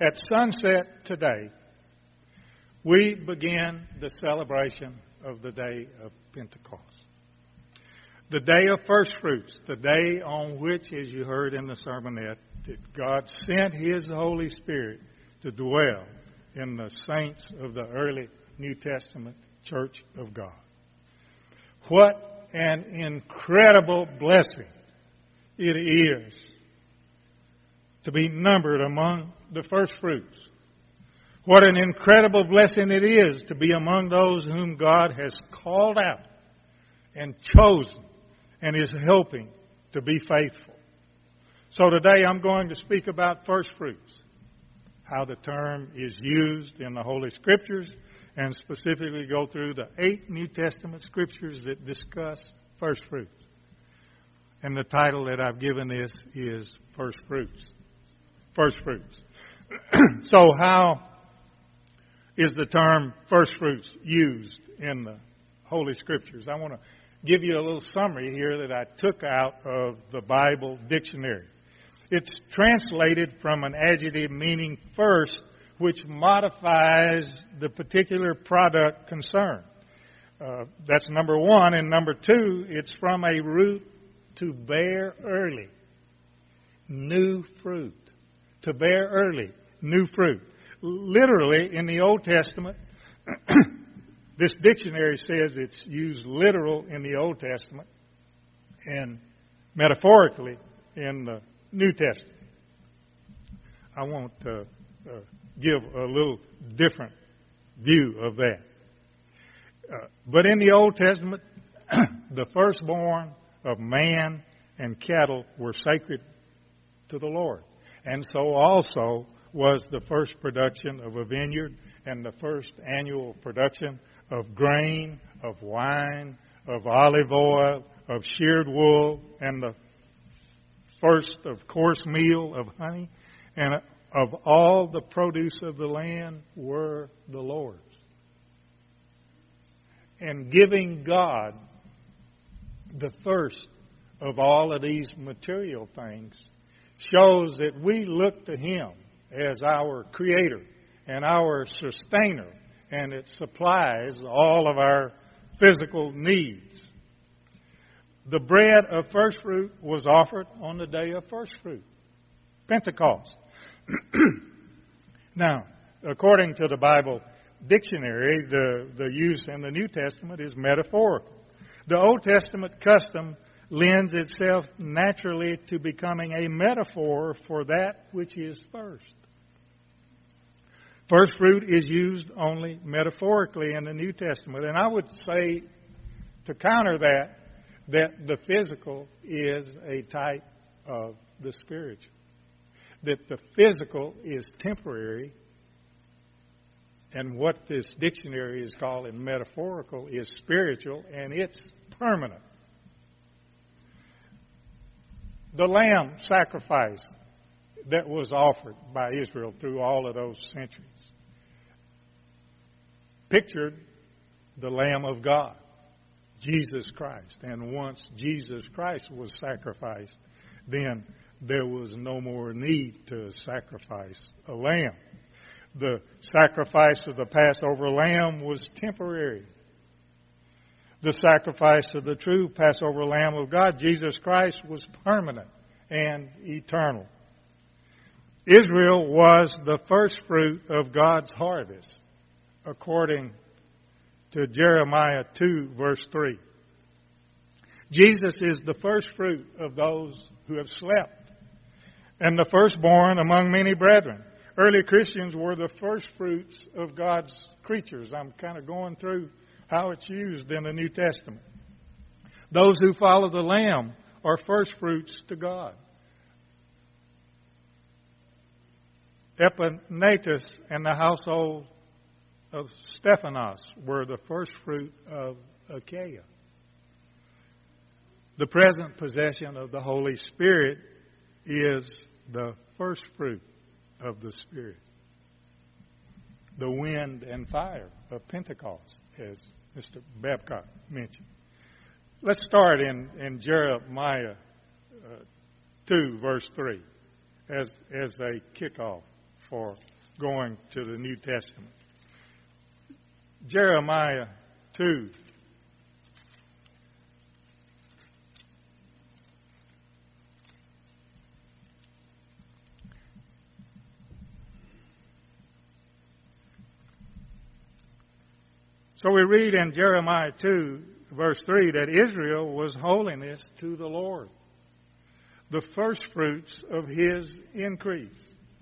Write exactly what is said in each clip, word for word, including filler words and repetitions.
At sunset today, we begin the celebration of the day of Pentecost. The day of first fruits, the day on which, as you heard in the sermonette, that God sent His Holy Spirit to dwell in the saints of the early New Testament Church of God. What an incredible blessing it is to be numbered among the first fruits. What an incredible blessing it is to be among those whom God has called out and chosen and is helping to be faithful. So today I'm going to speak about first fruits, how the term is used in the Holy Scriptures, and specifically go through the eight New Testament Scriptures that discuss first fruits. And the title that I've given this is First Fruits. First fruits. So how is the term first fruits used in the Holy Scriptures? I want to give you a little summary here that I took out of the Bible dictionary. It's translated from an adjective meaning first, which modifies the particular product concerned. Uh, that's number one. And number two, it's from a root to bear early. New fruit. To bear early. New fruit. Literally, in the Old Testament, this dictionary says it's used literal in the Old Testament and metaphorically in the New Testament. I want to uh, give a little different view of that. Uh, but in the Old Testament, the firstborn of man and cattle were sacred to the Lord. And so also was the first production of a vineyard and the first annual production of grain, of wine, of olive oil, of sheared wool, and the first of coarse meal, of honey, and of all the produce of the land were the Lord's. And giving God the first of all of these material things shows that we look to Him as our Creator and our Sustainer, and it supplies all of our physical needs. The bread of first fruit was offered on the day of first fruit, Pentecost. Now, according to the Bible dictionary, the, the use in the New Testament is metaphorical. The Old Testament custom lends itself naturally to becoming a metaphor for that which is first. First fruit is used only metaphorically in the New Testament. And I would say, to counter that, that the physical is a type of the spiritual. That the physical is temporary, and what this dictionary is calling metaphorical is spiritual, and it's permanent. The lamb sacrifice that was offered by Israel through all of those centuries pictured the Lamb of God, Jesus Christ. And once Jesus Christ was sacrificed, then there was no more need to sacrifice a lamb. The sacrifice of the Passover lamb was temporary. The sacrifice of the true Passover Lamb of God, Jesus Christ, was permanent and eternal. Israel was the first fruit of God's harvest, according to Jeremiah two, verse three. Jesus is the first fruit of those who have slept, and the firstborn among many brethren. Early Christians were the first fruits of God's creatures. I'm kind of going through how it's used in the New Testament. Those who follow the Lamb are first fruits to God. Epaphras and the household of Stephanos were the first fruit of Achaia. The present possession of the Holy Spirit is the first fruit of the Spirit. The wind and fire of Pentecost, as Mister Babcock mentioned. Let's start in, in Jeremiah uh, two, verse three, as, as a kickoff for going to the New Testament. Jeremiah two. So we read in Jeremiah two, verse three, that Israel was holiness to the Lord, the first fruits of His increase.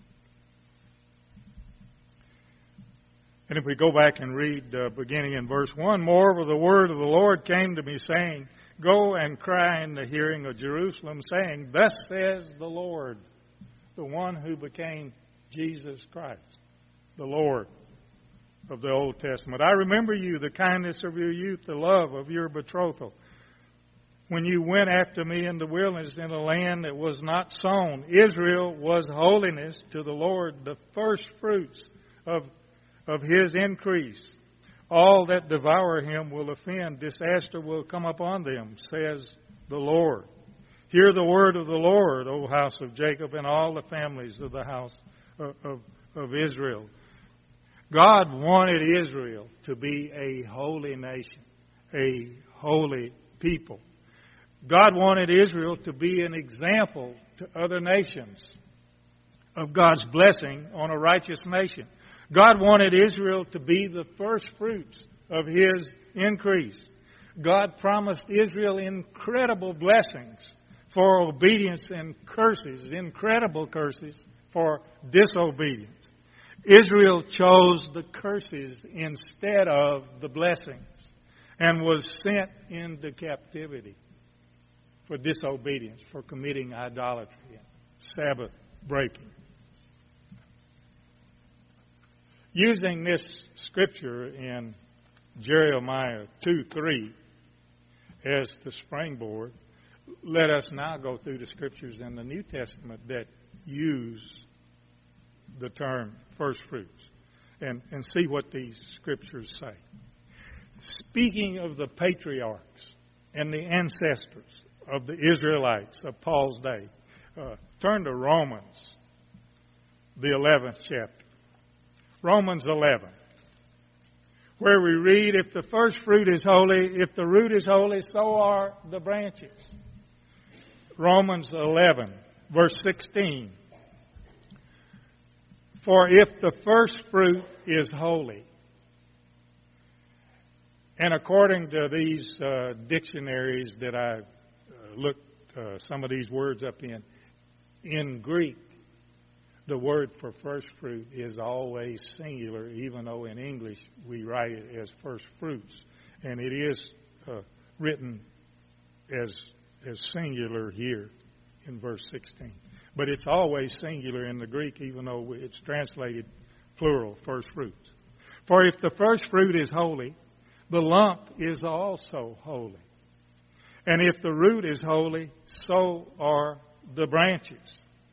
And if we go back and read uh, beginning in verse one, moreover, the word of the Lord came to me, saying, go and cry in the hearing of Jerusalem, saying, thus says the Lord, the one who became Jesus Christ, the Lord of the Old Testament. I remember you, the kindness of your youth, the love of your betrothal, when you went after me in the wilderness in a land that was not sown. Israel was holiness to the Lord, the first fruits of, of His increase. All that devour Him will offend. Disaster will come upon them, says the Lord. Hear the word of the Lord, O house of Jacob, and all the families of the house of, of, of Israel. God wanted Israel to be a holy nation, a holy people. God wanted Israel to be an example to other nations of God's blessing on a righteous nation. God wanted Israel to be the first fruits of His increase. God promised Israel incredible blessings for obedience and curses, incredible curses for disobedience. Israel chose the curses instead of the blessings and was sent into captivity for disobedience, for committing idolatry and Sabbath breaking. Using this scripture in Jeremiah two three as the springboard, let us now go through the scriptures in the New Testament that use the term first fruits and, and see what these scriptures say. Speaking of the patriarchs and the ancestors of the Israelites of Paul's day, uh, turn to Romans, the eleventh chapter. Romans eleven, where we read, if the first fruit is holy, if the root is holy, so are the branches. Romans eleven, verse sixteen. For if the first fruit is holy, and according to these uh, dictionaries that I uh, looked uh, some of these words up in, in Greek, the word for first fruit is always singular, even though in English we write it as first fruits. And it is uh, written as, as singular here in verse sixteen. But it's always singular in the Greek, even though it's translated plural, first fruits. For if the first fruit is holy, the lump is also holy. And if the root is holy, so are the branches.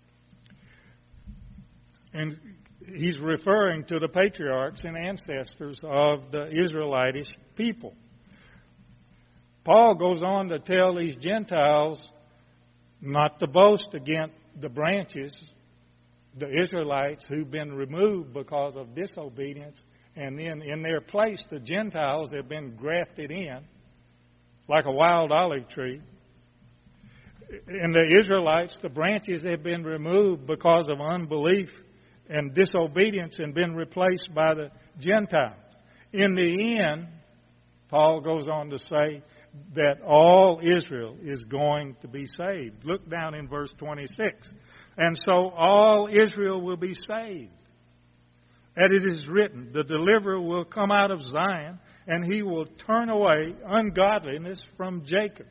And he's referring to the patriarchs and ancestors of the Israelitish people. Paul goes on to tell these Gentiles not to boast against the branches, the Israelites who've been removed because of disobedience, and then in their place the Gentiles have been grafted in like a wild olive tree. In the Israelites, the branches have been removed because of unbelief and disobedience and been replaced by the Gentiles. In the end, Paul goes on to say that all Israel is going to be saved. Look down in verse twenty-six. And so all Israel will be saved. As it is written, the deliverer will come out of Zion, and he will turn away ungodliness from Jacob.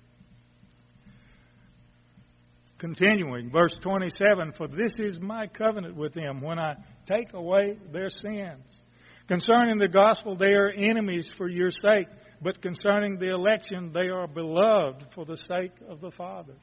Continuing, verse twenty-seven, for this is my covenant with them when I take away their sins. Concerning the gospel, they are enemies for your sake, but concerning the election, they are beloved for the sake of the fathers.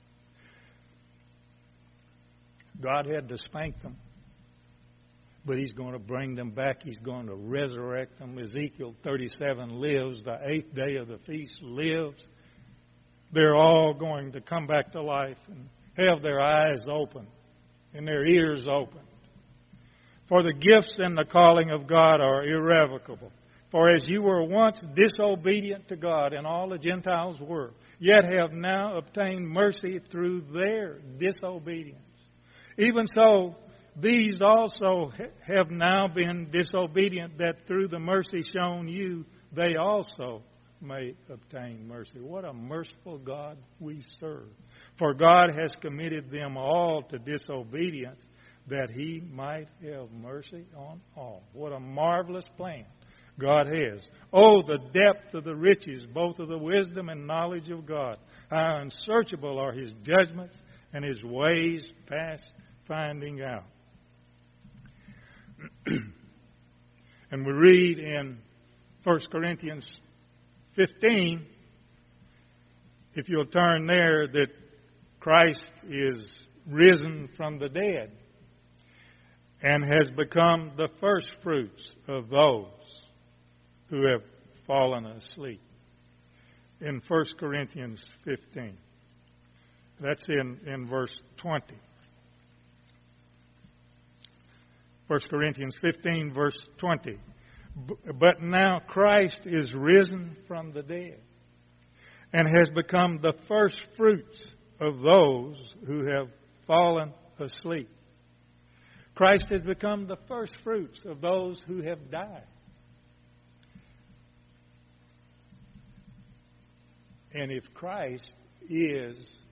God had to spank them, but He's going to bring them back. He's going to resurrect them. Ezekiel thirty-seven lives. The eighth day of the feast lives. They're all going to come back to life and have their eyes open and their ears open. For the gifts and the calling of God are irrevocable. For as you were once disobedient to God, and all the Gentiles were, yet have now obtained mercy through their disobedience, even so these also have now been disobedient, that through the mercy shown you, they also may obtain mercy. What a merciful God we serve. For God has committed them all to disobedience, that He might have mercy on all. What a marvelous plan God has. Oh, the depth of the riches, both of the wisdom and knowledge of God. How unsearchable are His judgments and His ways past finding out. And we read in First Corinthians fifteen, if you'll turn there, that Christ is risen from the dead and has become the first fruits of those who have fallen asleep. In First Corinthians fifteen. That's in, in verse twenty. First Corinthians fifteen, verse twenty. But now Christ is risen from the dead and has become the first fruits of those who have fallen asleep. Christ has become the first fruits of those who have died. And if Christ is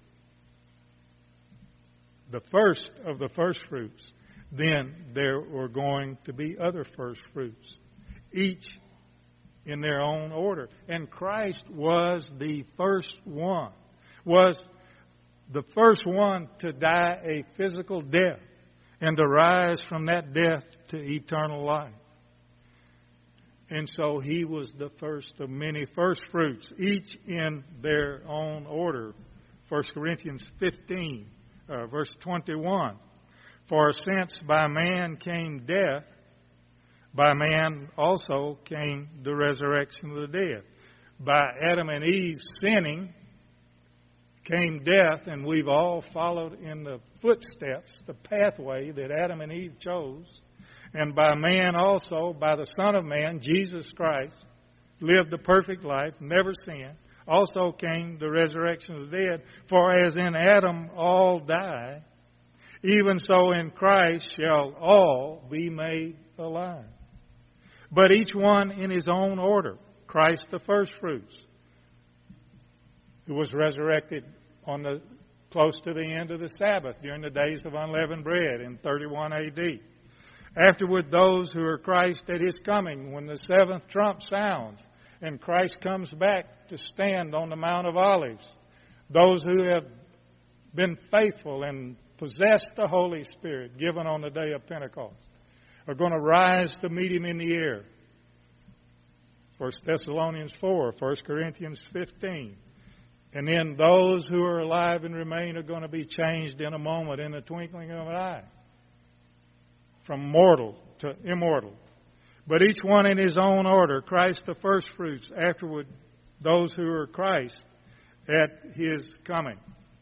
the first of the first fruits, then there are going to be other first fruits, each in their own order. And Christ was the first one, was the first one to die a physical death and to rise from that death to eternal life. And so He was the first of many first fruits, each in their own order. First Corinthians fifteen, uh, verse twenty-one. For since by man came death, by man also came the resurrection of the dead. By Adam and Eve sinning came death, and we've all followed in the footsteps, the pathway that Adam and Eve chose. And by man also, by the Son of Man, Jesus Christ, lived a perfect life, never sinned, also came the resurrection of the dead. For as in Adam all die, even so in Christ shall all be made alive. But each one in his own order. Christ the firstfruits, who was resurrected on the close to the end of the Sabbath during the days of unleavened bread in thirty-one A D. Afterward, those who are Christ at His coming, when the seventh trump sounds and Christ comes back to stand on the Mount of Olives. Those who have been faithful and possessed the Holy Spirit given on the day of Pentecost are going to rise to meet Him in the air. First Thessalonians four, First Corinthians fifteen. And then those who are alive and remain are going to be changed in a moment, in the twinkling of an eye, from mortal to immortal. But each one in his own order. Christ the firstfruits. Afterward, those who are Christ at His coming.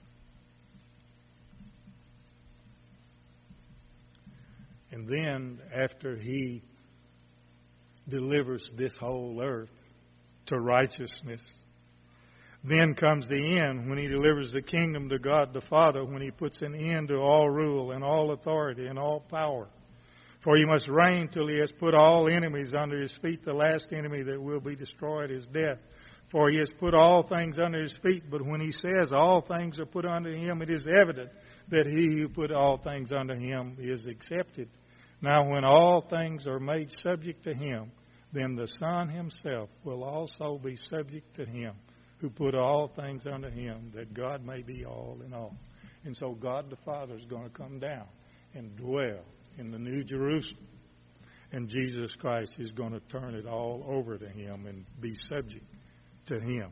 And then, after He delivers this whole earth to righteousness, then comes the end, when He delivers the kingdom to God the Father, when He puts an end to all rule and all authority and all power. For He must reign till He has put all enemies under His feet. The last enemy that will be destroyed is death. For He has put all things under His feet. But when He says all things are put under Him, it is evident that He who put all things under Him is accepted. Now when all things are made subject to Him, then the Son Himself will also be subject to Him who put all things under Him, that God may be all in all. And so God the Father is going to come down and dwell in the New Jerusalem. And Jesus Christ is going to turn it all over to Him and be subject to Him.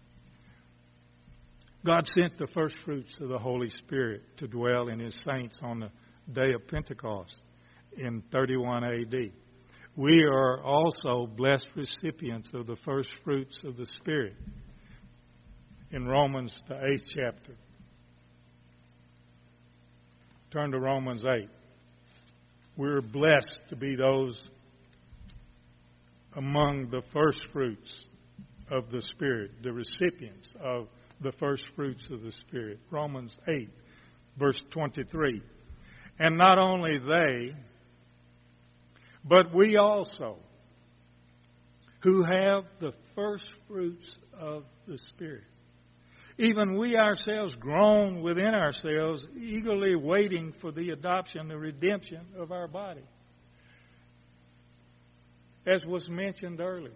God sent the first fruits of the Holy Spirit to dwell in His saints on the day of Pentecost in thirty-one A D. We are also blessed recipients of the first fruits of the Spirit in Romans, the eighth chapter. Turn to Romans eight. We're blessed to be those among the first fruits of the Spirit, the recipients of the first fruits of the Spirit. Romans eight, verse twenty-three. And not only they, but we also, who have the first fruits of the Spirit. Even we ourselves groan within ourselves, eagerly waiting for the adoption, the redemption of our body. As was mentioned earlier,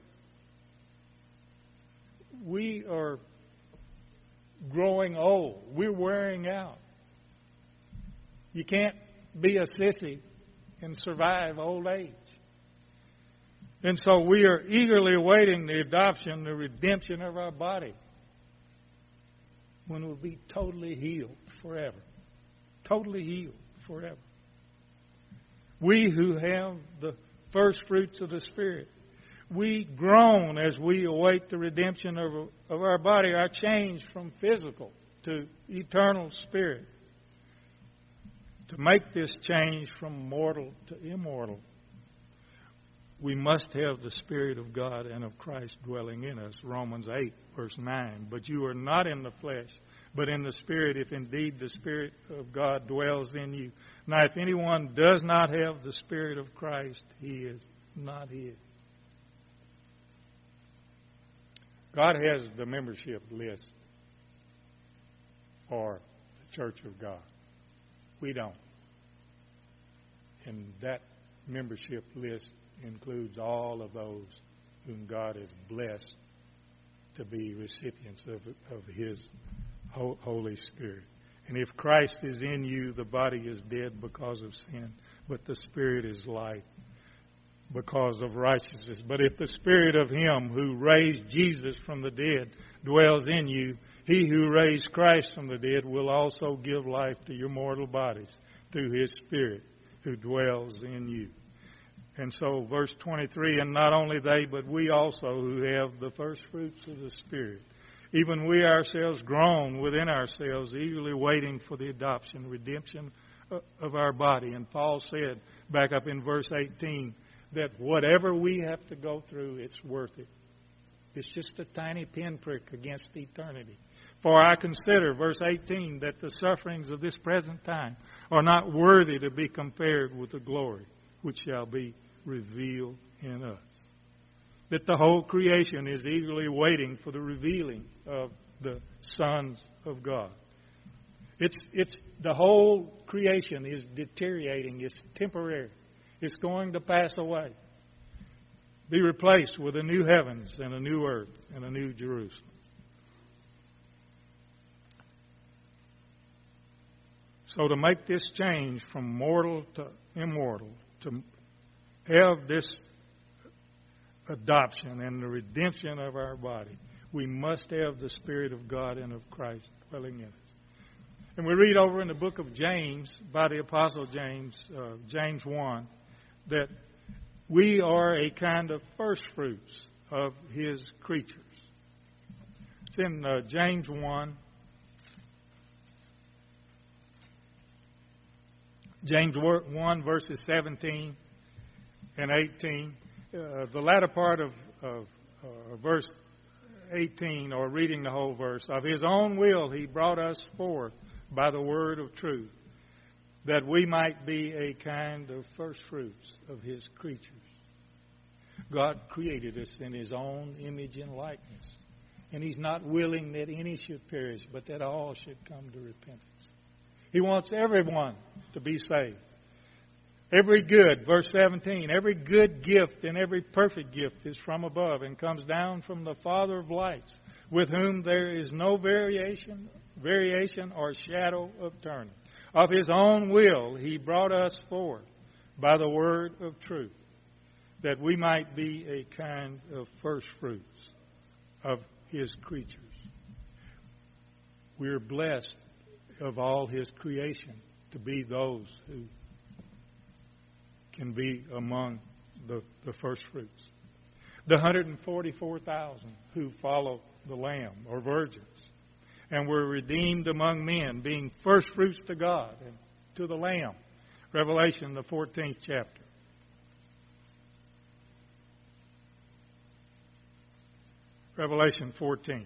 we are growing old. We're wearing out. You can't be a sissy and survive old age. And so we are eagerly awaiting the adoption, the redemption of our body, when we'll be totally healed forever. Totally healed forever. We who have the first fruits of the Spirit, we groan as we await the redemption of, of our body, our change from physical to eternal spirit. To make this change from mortal to immortal, we must have the Spirit of God and of Christ dwelling in us. Romans eight, verse nine. But you are not in the flesh, but in the Spirit, if indeed the Spirit of God dwells in you. Now, if anyone does not have the Spirit of Christ, he is not his. God has the membership list for the Church of God. We don't. And that membership list includes all of those whom God has blessed to be recipients of, of His Holy Spirit. And if Christ is in you, the body is dead because of sin, but the Spirit is life because of righteousness. But if the Spirit of Him who raised Jesus from the dead dwells in you, He who raised Christ from the dead will also give life to your mortal bodies through His Spirit who dwells in you. And so verse twenty-three, and not only they, but we also who have the first fruits of the Spirit, even we ourselves groan within ourselves, eagerly waiting for the adoption, redemption of our body. And Paul said, back up in verse eighteen, that whatever we have to go through, it's worth it. It's just a tiny pinprick against eternity. For I consider, verse eighteen, that the sufferings of this present time are not worthy to be compared with the glory which shall be revealed in us. That the whole creation is eagerly waiting for the revealing of the sons of God. It's, it's, the whole creation is deteriorating. It's temporary. It's going to pass away. Be replaced with a new heavens and a new earth and a new Jerusalem. So to make this change from mortal to immortal, to have this adoption and the redemption of our body, we must have the Spirit of God and of Christ dwelling in us. And we read over in the book of James by the Apostle James, uh, James one, that we are a kind of first fruits of His creatures. It's in uh, James one. James one, verses seventeen and eighteen. Uh, the latter part of, of uh, verse eighteen, or reading the whole verse, of His own will He brought us forth by the word of truth, that we might be a kind of first fruits of His creatures. God created us in His own image and likeness, and He's not willing that any should perish, but that all should come to repentance. He wants everyone to be saved. Every good, verse seventeen, every good gift and every perfect gift is from above and comes down from the Father of lights, with whom there is no variation, variation or shadow of turning. Of His own will He brought us forth by the word of truth, that we might be a kind of first fruits of His creatures. We are blessed of all His creation to be those who can be among the, the first fruits. The one hundred forty-four thousand who follow the Lamb or virgins and were redeemed among men, being first fruits to God and to the Lamb, Revelation, the fourteenth chapter. Revelation fourteen.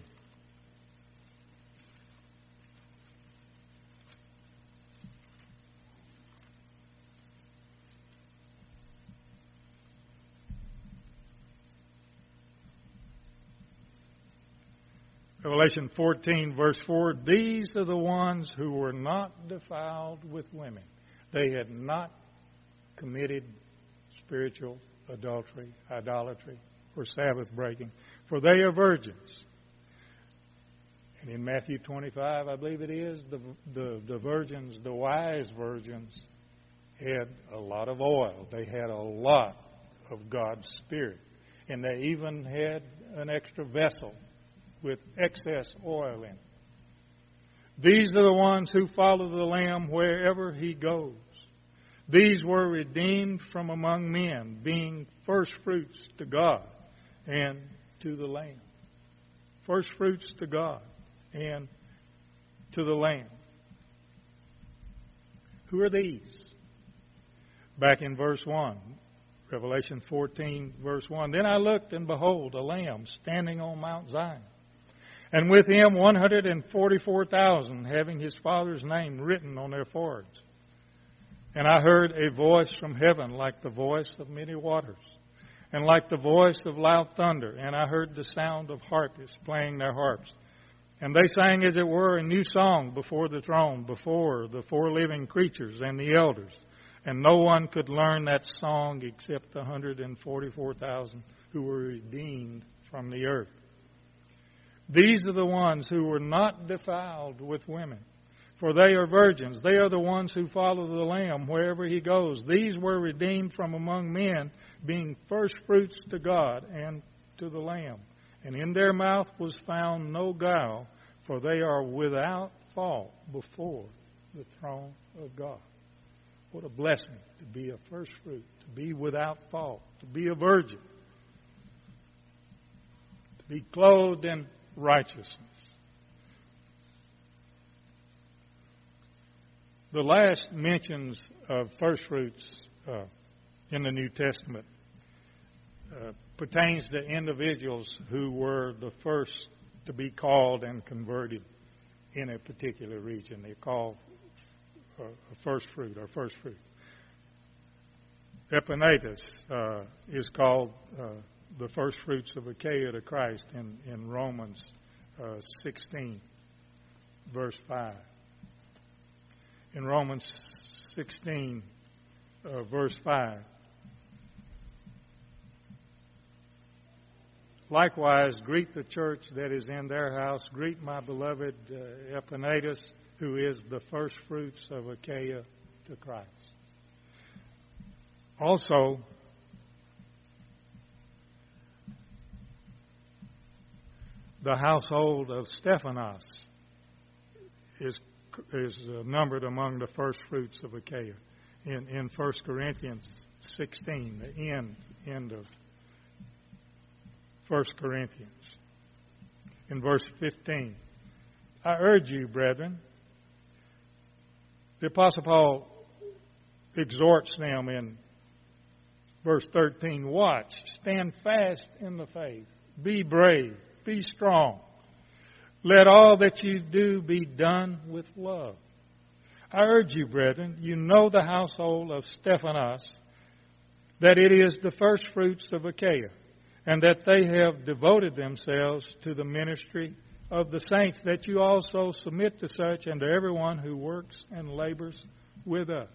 Revelation fourteen, verse four, these are the ones who were not defiled with women. They had not committed spiritual adultery, idolatry, or Sabbath breaking, for they are virgins. And in Matthew twenty-five, I believe it is, the, the, the virgins, the wise virgins, had a lot of oil. They had a lot of God's Spirit. And they even had an extra vessel with excess oil in it. These are the ones who follow the Lamb wherever He goes. These were redeemed from among men, being first fruits to God and to the Lamb. First fruits to God and to the Lamb. Who are these? Back in verse one, Revelation fourteen, verse one. Then I looked, and behold, a Lamb standing on Mount Zion, and with Him one hundred forty-four thousand, having His Father's name written on their foreheads. And I heard a voice from heaven like the voice of many waters, and like the voice of loud thunder. And I heard the sound of harpists playing their harps. And they sang, as it were, a new song before the throne, before the four living creatures and the elders. And no one could learn that song except the one hundred forty-four thousand who were redeemed from the earth. These are the ones who were not defiled with women, for they are virgins. They are the ones who follow the Lamb wherever He goes. These were redeemed from among men, being first fruits to God and to the Lamb. And in their mouth was found no guile, for they are without fault before the throne of God. What a blessing to be a first fruit, to be without fault, to be a virgin, to be clothed in righteousness. The last mentions of first fruits uh, in the New Testament uh, pertains to individuals who were the first to be called and converted in a particular region. They're called uh, a first fruit or first fruit. Epaphras uh, is called uh, the first fruits of Achaia to Christ in, in Romans uh, sixteen, verse five. In Romans sixteen, uh, verse five. Likewise, greet the church that is in their house. Greet my beloved uh, Epaphras, who is the first fruits of Achaia to Christ. Also, the household of Stephanas is is uh, numbered among the first fruits of Achaia. In in First Corinthians sixteen, the end end of First Corinthians. In verse fifteen, I urge you, brethren. The Apostle Paul exhorts them in verse thirteen, watch, stand fast in the faith, be brave, be strong. Let all that you do be done with love. I urge you, brethren, you know the household of Stephanas, that it is the first fruits of Achaia, and that they have devoted themselves to the ministry of the saints, that you also submit to such and to everyone who works and labors with us.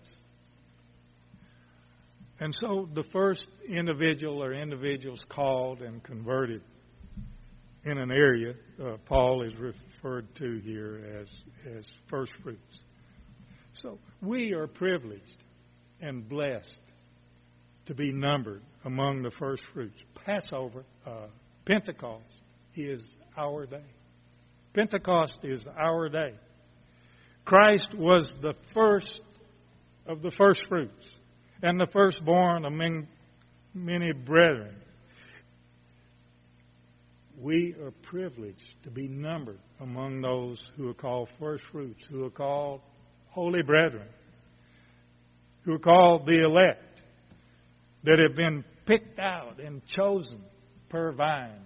And so the first individual or individuals called and converted in an area, uh, Paul is referred to here as, as first fruits. So we are privileged and blessed to be numbered among the first fruits. Passover, uh, Pentecost is our day. Pentecost is our day. Christ was the first of the first fruits and the firstborn among many brethren. We are privileged to be numbered among those who are called first fruits, who are called holy brethren. who are called the elect, that have been picked out and chosen per vines.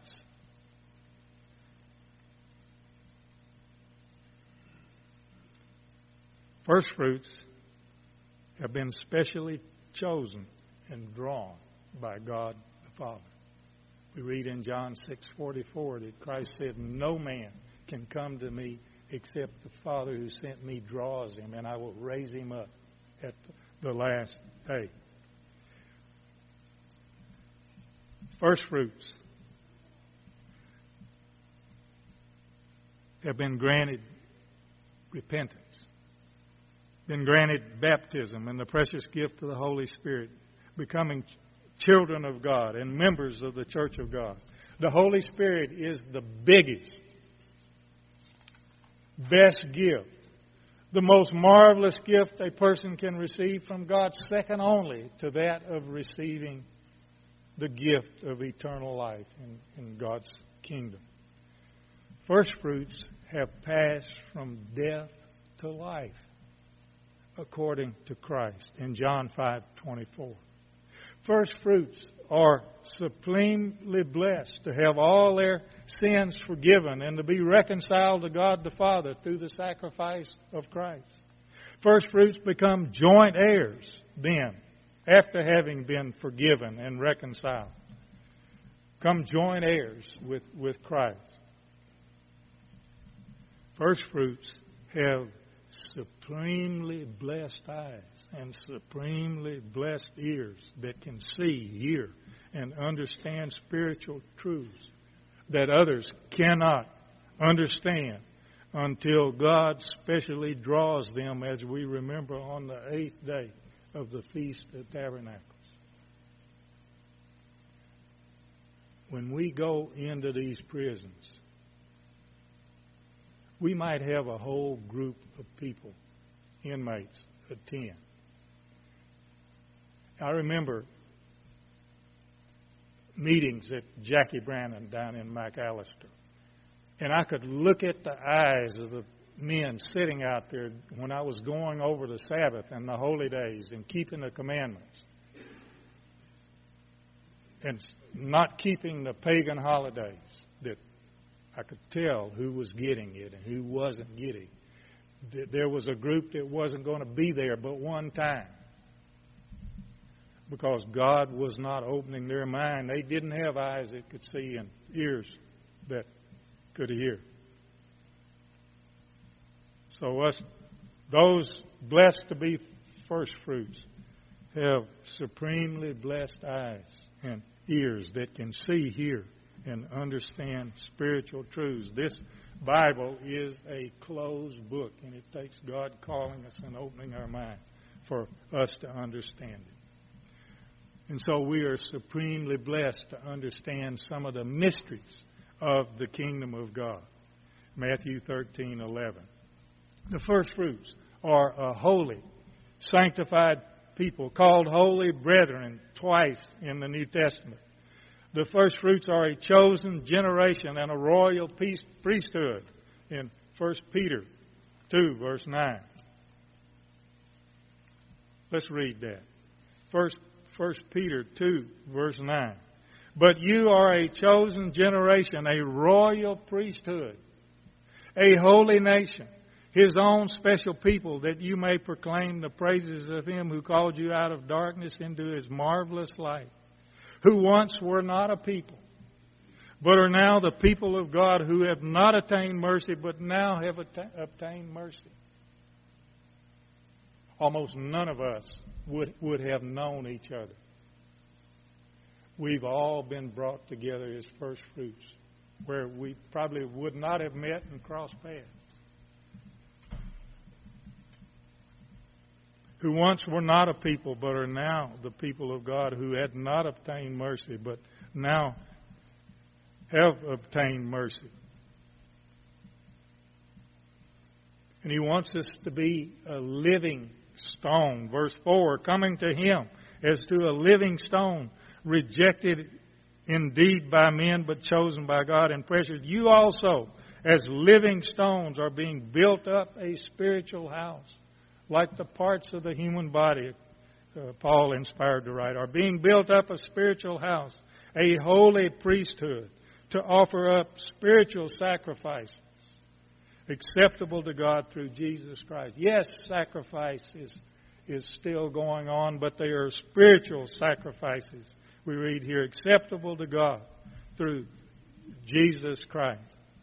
First fruits have been specially chosen and drawn by God the Father. We read in John six forty-four that Christ said, "No man can come to me except the Father who sent me draws him, and I will raise him up at the last day." First fruits have been granted repentance, been granted baptism and the precious gift of the Holy Spirit, becoming children of God and members of the church of God. The Holy Spirit is the biggest, best gift, the most marvelous gift a person can receive from God, second only to that of receiving the gift of eternal life in, in God's kingdom. First fruits have passed from death to life, according to Christ in John five twenty-four. First fruits are supremely blessed to have all their sins forgiven and to be reconciled to God the Father through the sacrifice of Christ. First fruits become joint heirs then, after having been forgiven and reconciled. Come joint heirs with, with Christ. First fruits have supremely blessed eyes and supremely blessed ears that can see, hear, and understand spiritual truths that others cannot understand until God specially draws them, as we remember on the eighth day of the Feast of Tabernacles. When we go into these prisons, we might have a whole group of people, inmates, attend. I remember meetings at Jackie Brannon down in McAllister, and I could look at the eyes of the men sitting out there when I was going over the Sabbath and the holy days and keeping the commandments and not keeping the pagan holidays, that I could tell who was getting it and who wasn't getting it. There was a group that wasn't going to be there but one time because God was not opening their mind. They didn't have eyes that could see and ears that could hear. So us, those blessed to be first fruits, have supremely blessed eyes and ears that can see, hear, and understand spiritual truths. This Bible is a closed book, and it takes God calling us and opening our mind for us to understand it. And so we are supremely blessed to understand some of the mysteries of the kingdom of God. Matthew thirteen eleven. The first fruits are a holy, sanctified people called holy brethren twice in the New Testament. The first fruits are a chosen generation and a royal priesthood in First Peter two, verse nine. Let's read that. First, First Peter two, verse nine. But you are a chosen generation, a royal priesthood, a holy nation, His own special people, that you may proclaim the praises of Him who called you out of darkness into His marvelous light, who once were not a people, but are now the people of God, who have not attained mercy, but now have atta- obtained mercy. Almost none of us would, would have known each other. We've all been brought together as first fruits, where we probably would not have met and crossed paths. Who once were not a people, but are now the people of God, who had not obtained mercy, but now have obtained mercy. And He wants us to be a living stone. Verse four, coming to Him as to a living stone, rejected indeed by men, but chosen by God and precious. You also, as living stones, are being built up a spiritual house, like the parts of the human body, uh, Paul inspired to write, are being built up a spiritual house, a holy priesthood, to offer up spiritual sacrifices acceptable to God through Jesus Christ. Yes, sacrifice is, is still going on, but they are spiritual sacrifices. We read here, acceptable to God through Jesus Christ.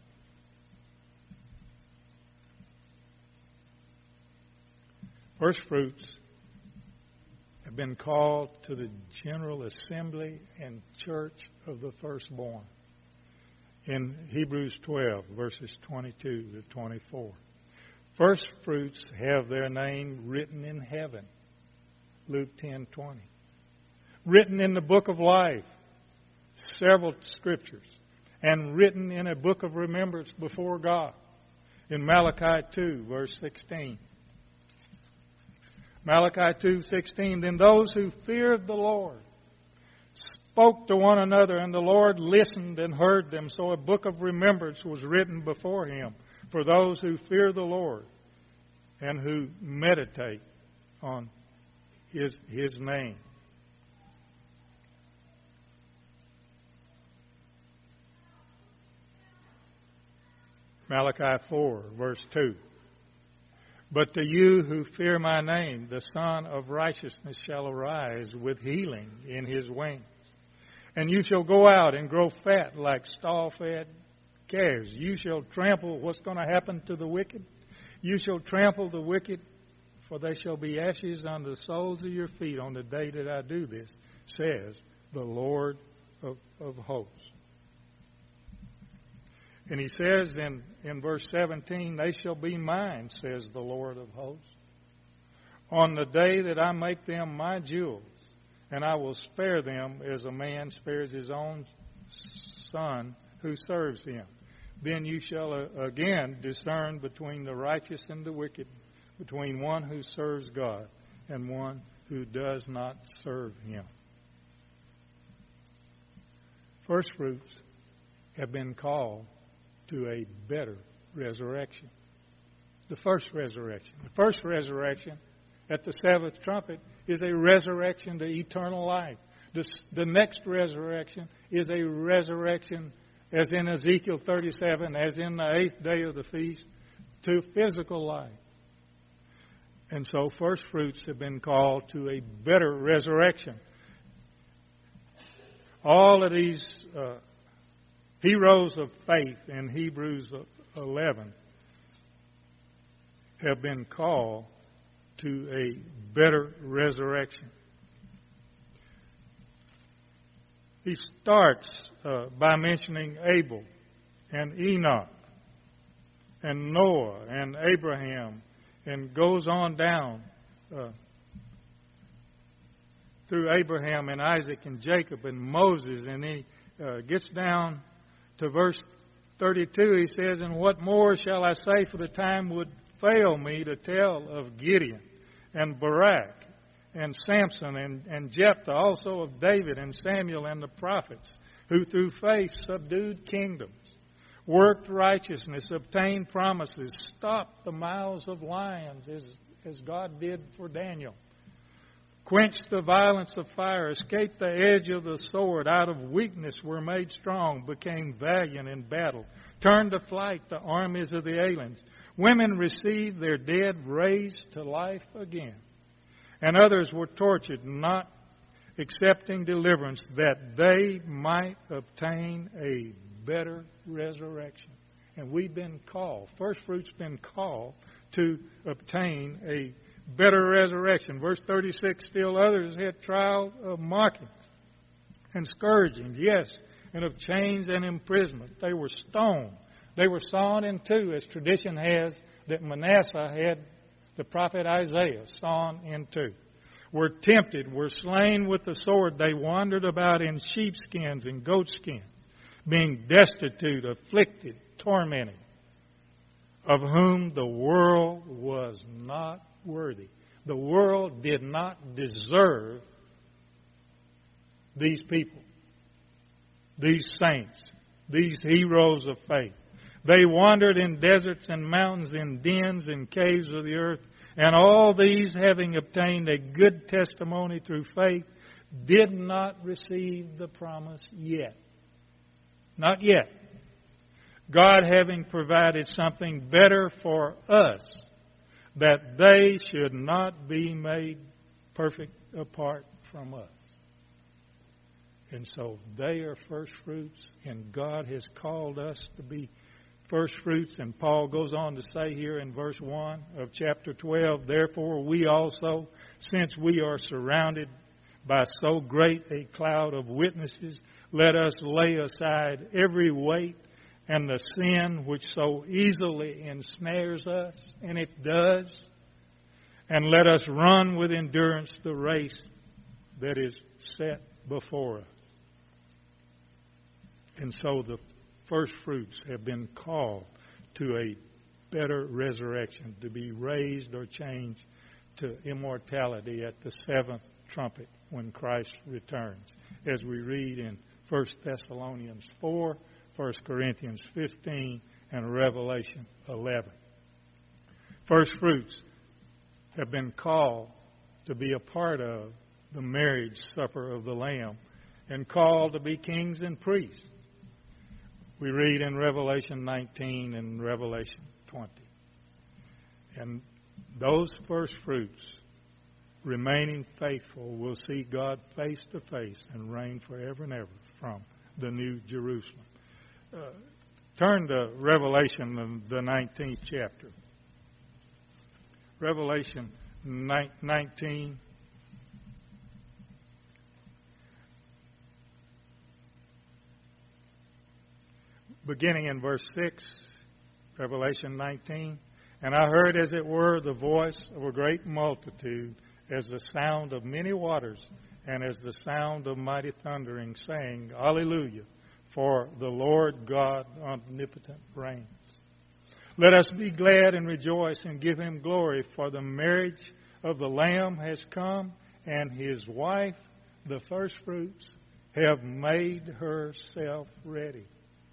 First fruits have been called to the general assembly and church of the firstborn in Hebrews twelve, verses twenty-two to twenty-four. First fruits have their name written in heaven, Luke ten twenty. Written in the book of life, several scriptures, and written in a book of remembrance before God in Malachi two, verse sixteen. Malachi two sixteen, then those who feared the Lord spoke to one another, and the Lord listened and heard them. So a book of remembrance was written before him for those who fear the Lord and who meditate on his, his name. Malachi four, verse two. But to you who fear my name, the Son of Righteousness shall arise with healing in his wings. And you shall go out and grow fat like stall-fed calves. You shall trample what's going to happen to the wicked. You shall trample the wicked, for they shall be ashes on the soles of your feet on the day that I do this, says the Lord of, of hosts. And he says in, in verse seventeen, they shall be mine, says the Lord of hosts, on the day that I make them my jewels, and I will spare them as a man spares his own son who serves him. Then you shall uh, again discern between the righteous and the wicked, between one who serves God and one who does not serve him. First fruits have been called to a better resurrection. The first resurrection. The first resurrection at the seventh trumpet is a resurrection to eternal life. The, the next resurrection is a resurrection, as in Ezekiel thirty-seven, as in the eighth day of the feast, to physical life. And so first fruits have been called to a better resurrection. All of these uh, heroes of faith in Hebrews eleven have been called to a better resurrection. He starts uh, by mentioning Abel and Enoch and Noah and Abraham, and goes on down uh, through Abraham and Isaac and Jacob and Moses, and he uh, gets down to verse thirty-two. He says, and what more shall I say, for the time would fail me to tell of Gideon and Barak and Samson and, and Jephthah, also of David and Samuel and the prophets, who through faith subdued kingdoms, worked righteousness, obtained promises, stopped the mouths of lions, as, as God did for Daniel, quenched the violence of fire, escaped the edge of the sword, out of weakness were made strong, became valiant in battle, turned to flight the armies of the aliens. Women received their dead raised to life again. And others were tortured, not accepting deliverance, that they might obtain a better resurrection. And we've been called, first fruit's been called to obtain a better resurrection. Verse thirty-six, still others had trial of mockings and scourgings, yes, and of chains and imprisonment. They were stoned. They were sawn in two, as tradition has that Manasseh had the prophet Isaiah sawn in two. Were tempted, were slain with the sword. They wandered about in sheepskins and goatskins, being destitute, afflicted, tormented, of whom the world was not worthy. The world did not deserve these people, these saints, these heroes of faith. They wandered in deserts and mountains, in dens and caves of the earth. And all these, having obtained a good testimony through faith, did not receive the promise yet. Not yet. God having provided something better for us, that they should not be made perfect apart from us. And so they are first fruits, and God has called us to be first fruits. And Paul goes on to say here in verse one of chapter twelve, therefore we also, since we are surrounded by so great a cloud of witnesses, let us lay aside every weight and the sin which so easily ensnares us, and it does, and let us run with endurance the race that is set before us. And so the first fruits have been called to a better resurrection, to be raised or changed to immortality at the seventh trumpet when Christ returns, as we read in First Thessalonians four, First Corinthians fifteen, and Revelation eleven. First fruits have been called to be a part of the marriage supper of the Lamb and called to be kings and priests. We read in Revelation nineteen and Revelation twenty. And those first fruits, remaining faithful, will see God face to face and reign forever and ever from the New Jerusalem. Uh, turn to Revelation, the nineteenth chapter. Revelation nineteen. Beginning in verse six, Revelation nineteen. And I heard, as it were, the voice of a great multitude, as the sound of many waters, and as the sound of mighty thundering, saying, Alleluia, for the Lord God omnipotent reigns. Let us be glad and rejoice and give him glory, for the marriage of the Lamb has come, and his wife, the firstfruits, have made herself ready.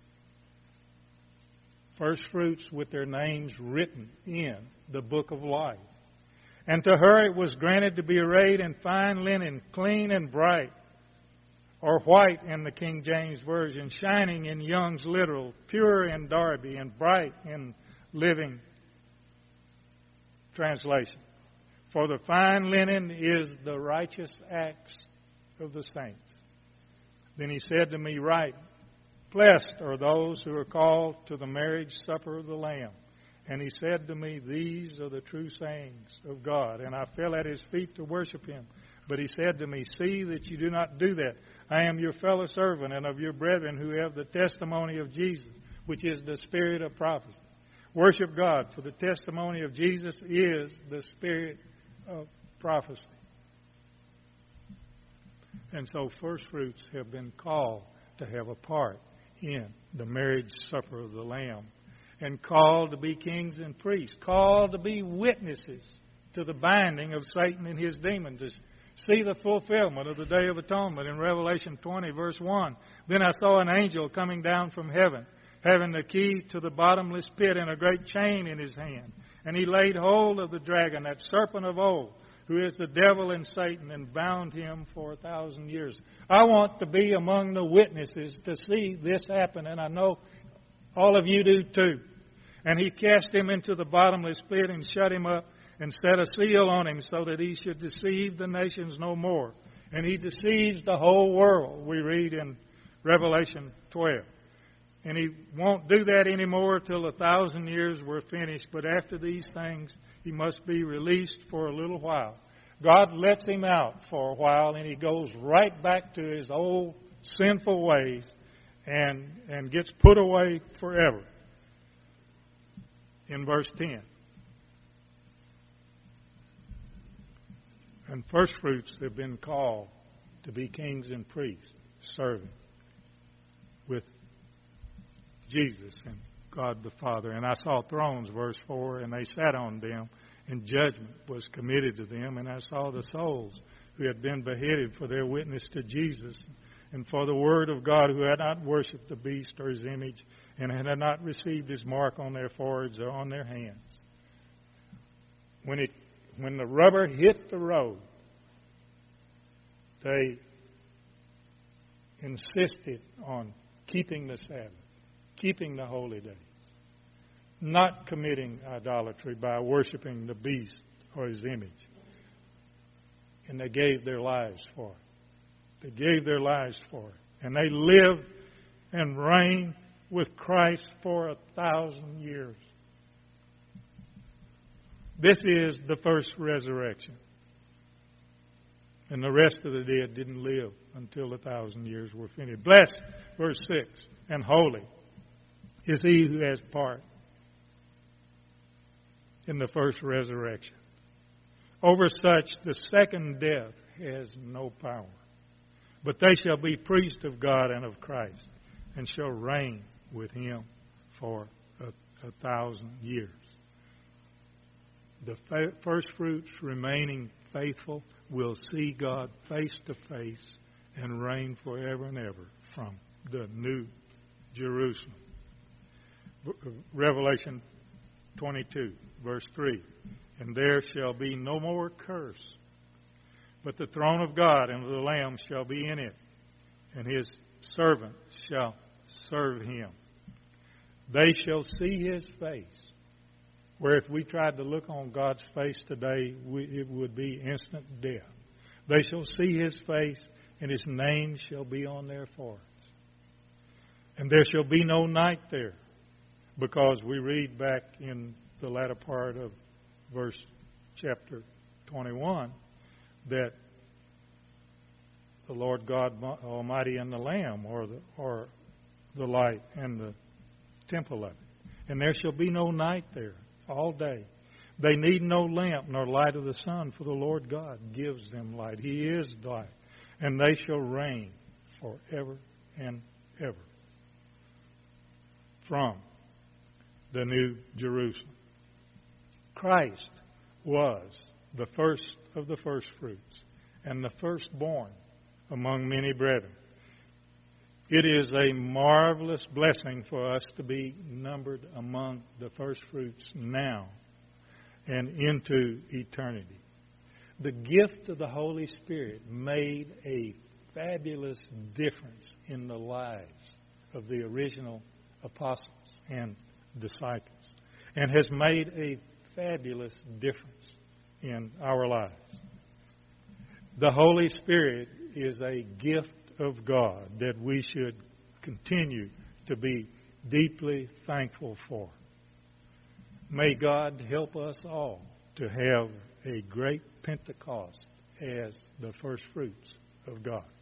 First fruits with their names written in the book of life. And to her it was granted to be arrayed in fine linen, clean and bright, or white in the King James Version, shining in Young's Literal, pure in Darby, and bright in Living Translation. For the fine linen is the righteous acts of the saints. Then he said to me, Write, blessed are those who are called to the marriage supper of the Lamb. And he said to me, These are the true sayings of God. And I fell at his feet to worship him. But he said to me, See that you do not do that. I am your fellow servant and of your brethren who have the testimony of Jesus, which is the spirit of prophecy. Worship God, for the testimony of Jesus is the spirit of prophecy. And so first fruits have been called to have a part in the marriage supper of the Lamb, and called to be kings and priests, called to be witnesses to the binding of Satan and his demons, to see the fulfillment of the Day of Atonement in Revelation twenty, verse one. Then I saw an angel coming down from heaven, having the key to the bottomless pit and a great chain in his hand. And he laid hold of the dragon, that serpent of old, who is the devil and Satan, and bound him for a thousand years. I want to be among the witnesses to see this happen, and I know all of you do too. And he cast him into the bottomless pit and shut him up and set a seal on him so that he should deceive the nations no more. And he deceives the whole world, we read in Revelation twelve. And he won't do that anymore till a thousand years were finished. But after these things, he must be released for a little while. God lets him out for a while, and he goes right back to his old sinful ways and, and gets put away forever. In verse ten. And first fruits have been called to be kings and priests, serving with Jesus and God the Father. And I saw thrones, verse four, and they sat on them, and judgment was committed to them. And I saw the souls who had been beheaded for their witness to Jesus and for the word of God, who had not worshipped the beast or his image, and had not received his mark on their foreheads or on their hands. When it when the rubber hit the road, they insisted on keeping the Sabbath, keeping the holy days, not committing idolatry by worshiping the beast or his image. And they gave their lives for it. They gave their lives for it. And they lived and reigned with Christ for a thousand years. This is the first resurrection. And the rest of the dead didn't live until the thousand years were finished. Blessed, verse six, and holy is he who has part in the first resurrection. Over such the second death has no power. But they shall be priests of God and of Christ, and shall reign with him for a, a thousand years. The fa- first fruits remaining faithful will see God face to face and reign forever and ever from the new Jerusalem. Revelation twenty-two, verse three. And there shall be no more curse, but the throne of God and of the Lamb shall be in it, and his servants shall serve him. They shall see his face. Where if we tried to look on God's face today, we, it would be instant death. They shall see his face, and his name shall be on their foreheads. And there shall be no night there, because we read back in the latter part of verse chapter twenty-one that the Lord God Almighty and the Lamb are the, are the light and the temple of it. And there shall be no night there all day. They need no lamp nor light of the sun, for the Lord God gives them light. He is light. And they shall reign forever and ever from the new Jerusalem. Christ was the first of the first fruits and the firstborn among many brethren. It is a marvelous blessing for us to be numbered among the first fruits now and into eternity. The gift of the Holy Spirit made a fabulous difference in the lives of the original apostles and disciples, and has made a fabulous difference in our lives. The Holy Spirit is a gift of God that we should continue to be deeply thankful for. May God help us all to have a great Pentecost as the first fruits of God.